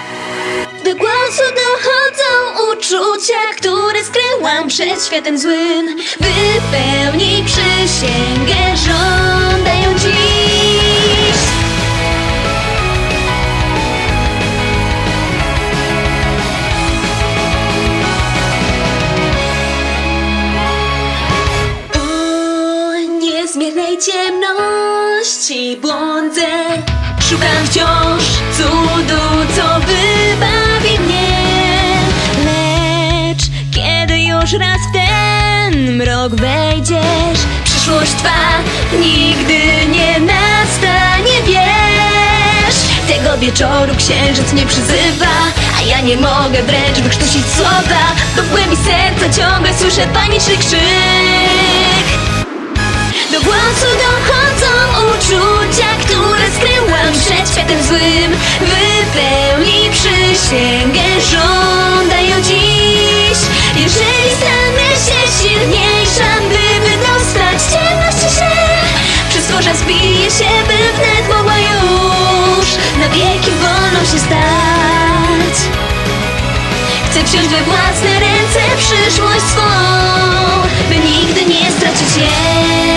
Do głosu dochodzą uczucia, które skryłam przed światem złym. Wypełnij przysięgę, żądają dziś. O niezmiernej ciemności błądzę, szukam wciąż cudu, co wybawi mnie. Lecz kiedy już raz w ten mrok wejdziesz, przyszłość twa nigdy nie nastanie, wiesz. Tego wieczoru księżyc mnie przyzywa, a ja nie mogę wręcz wykrztusić słowa, bo w głębi serca ciągle słyszę paniczny krzyk. Do głosu dochodzą uczucia, które skryłam przed światem złym. Wypełnij przysięgę, żądają dziś. Jeżeli stanę się silniejsza, by wydostać z ciemności się, przez tworza zbiję się, by wnet mogła już na wieki wolną się stać. Chcę wziąć we własne ręce przyszłość swą, by nigdy nie stracić jej.